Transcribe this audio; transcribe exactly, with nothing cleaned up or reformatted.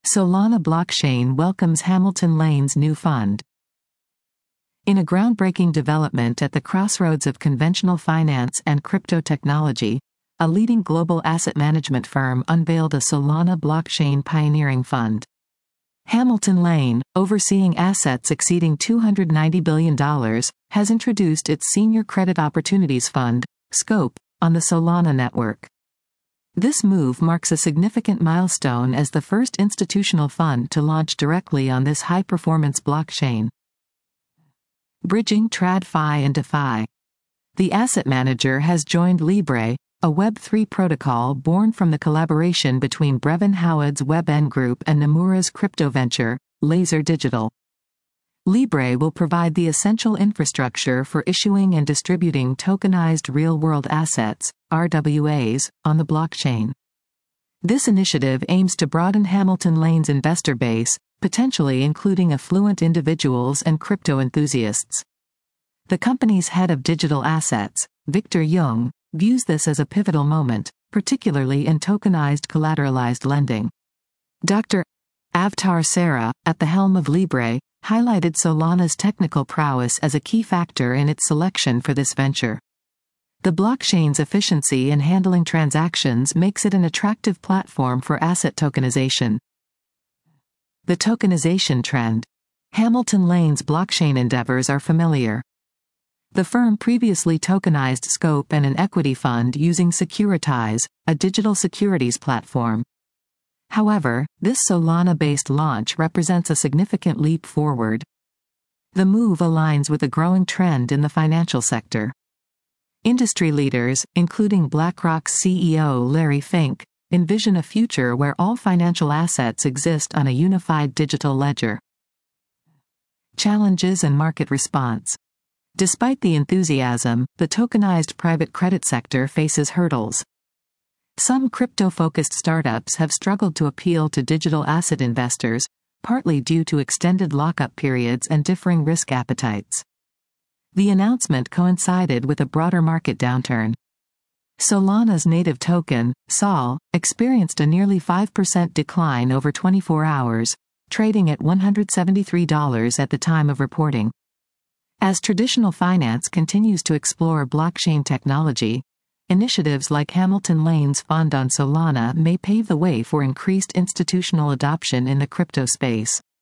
Solana blockchain welcomes Hamilton Lane's new fund. In a groundbreaking development at the crossroads of conventional finance and crypto technology, a leading global asset management firm unveiled a Solana blockchain pioneering fund. Hamilton Lane, overseeing assets exceeding two hundred ninety billion dollars, has introduced its Senior Credit Opportunities Fund, SCOPE, on the Solana network. This move marks a significant milestone as the first institutional fund to launch directly on this high-performance blockchain. Bridging TradFi and DeFi. The asset manager has joined Libre, a Web three protocol born from the collaboration between Brevin Howard's WebN Group and Nomura's crypto venture, Laser Digital. Libre will provide the essential infrastructure for issuing and distributing tokenized real-world assets, R W As, on the blockchain. This initiative aims to broaden Hamilton Lane's investor base, potentially including affluent individuals and crypto enthusiasts. The company's head of digital assets, Victor Jung, views this as a pivotal moment, particularly in tokenized collateralized lending. Doctor Avtar Sarah, at the helm of Libre, highlighted Solana's technical prowess as a key factor in its selection for this venture. The blockchain's efficiency in handling transactions makes it an attractive platform for asset tokenization. The tokenization trend. Hamilton Lane's blockchain endeavors are familiar. The firm previously tokenized SCOPE and an equity fund using Securitize, a digital securities platform. However, this Solana-based launch represents a significant leap forward. The move aligns with a growing trend in the financial sector. Industry leaders, including BlackRock's C E O Larry Fink, envision a future where all financial assets exist on a unified digital ledger. Challenges and market response. Despite the enthusiasm, the tokenized private credit sector faces hurdles. Some crypto-focused startups have struggled to appeal to digital asset investors, partly due to extended lockup periods and differing risk appetites. The announcement coincided with a broader market downturn. Solana's native token, S O L, experienced a nearly five percent decline over twenty-four hours, trading at one hundred seventy-three dollars at the time of reporting. As traditional finance continues to explore blockchain technology, initiatives like Hamilton Lane's fund on Solana may pave the way for increased institutional adoption in the crypto space.